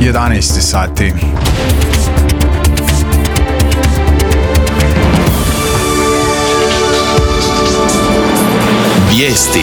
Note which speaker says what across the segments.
Speaker 1: 11 sati.
Speaker 2: Vijesti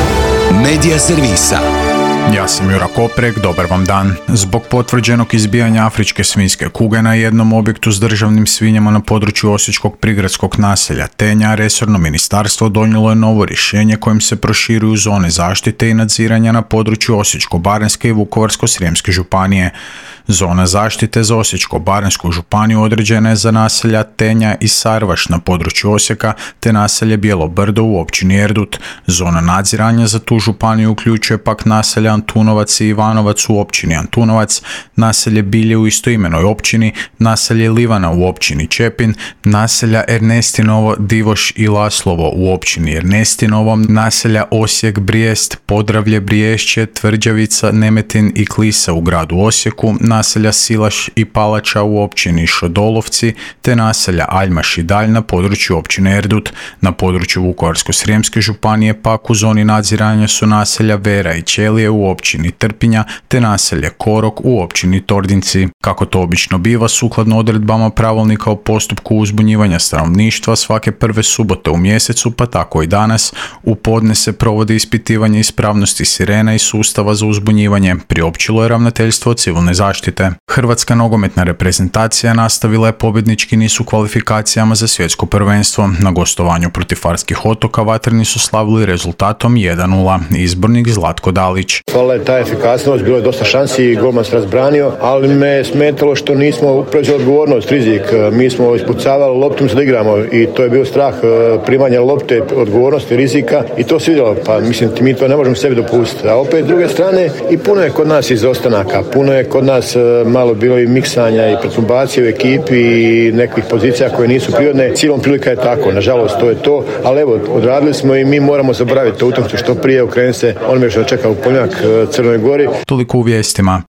Speaker 2: Medija servisa.
Speaker 1: Ja sam Jura Koprek, dobar vam dan. Zbog potvrđenog izbijanja afričke svinjske kuge na jednom objektu s državnim svinjama na području osječkog prigradskog naselja Tenja, resorno ministarstvo donijelo je novo rješenje kojim se proširuju zone zaštite i nadziranja na području Osječko-baranjske i Vukovarsko-srijemske županije. Zona zaštite za Osječko-baranjsku županiju određena je za naselja Tenja i Sarvaš na području Osijeka te naselje Bijelo Brdo u općini Erdut. Zona nadziranja za tu županiju uključuje pak naselja Antunovac i Ivanovac u općini Antunovac, naselje Bilje u istoimenoj općini, naselje Livana u općini Čepin, naselja Ernestinovo, Divoš i Laslovo u općini Ernestinovo, naselja Osijek, Brijest, Podravlje, Briješće, Tvrđavica, Nemetin i Klisa u gradu Osijeku, naselja Silaš i Palača u općini Šodolovci, te naselja Aljmaš i Dalj na području općine Erdut. Na području Vukovarsko-srijemske županije pak u zoni nadziranja su naselja Vera i Ćelije u općini Trpinja, te naselje Korok u općini Tordinci. Kako to obično biva, sukladno odredbama pravilnika o postupku uzbunjivanja stanovništva, svake prve subote u mjesecu, pa tako i danas, u podne se provodi ispitivanje ispravnosti sirena i sustava za uzbunjivanje, priopćilo je Ravnateljstvo civilne zaštite. Hrvatska nogometna reprezentacija nastavila je pobjednički niz u kvalifikacijama za svjetsko prvenstvo. Na gostovanju protiv Farskih otoka vatreni su slavili rezultatom 1:0. Izbornik Zlatko Dalić.
Speaker 3: Hvala je ta efikasnost, bilo je dosta šansi i golman se razbranio, ali me smetalo što nismo preuzeli odgovornost, rizik. Mi smo ispucavali loptu da igramo i to je bio strah primanja lopte, odgovornosti, rizika i to se vidjelo. Pa mislim, mi to ne možemo sebi dopustiti. A opet s druge strane i puno je kod nas izostanaka, puno je kod nas malo bilo i miksanja i perturbacije u ekipi i nekih pozicija koje nisu prirodne. Cijelom prilika je tako, nažalost to je to, ali evo, odradili smo i mi moramo zaboraviti to utakmicu što prije, okrenuti se onome što čeka u Poljak, Crnoj Gori.
Speaker 1: Toliko u vijestima.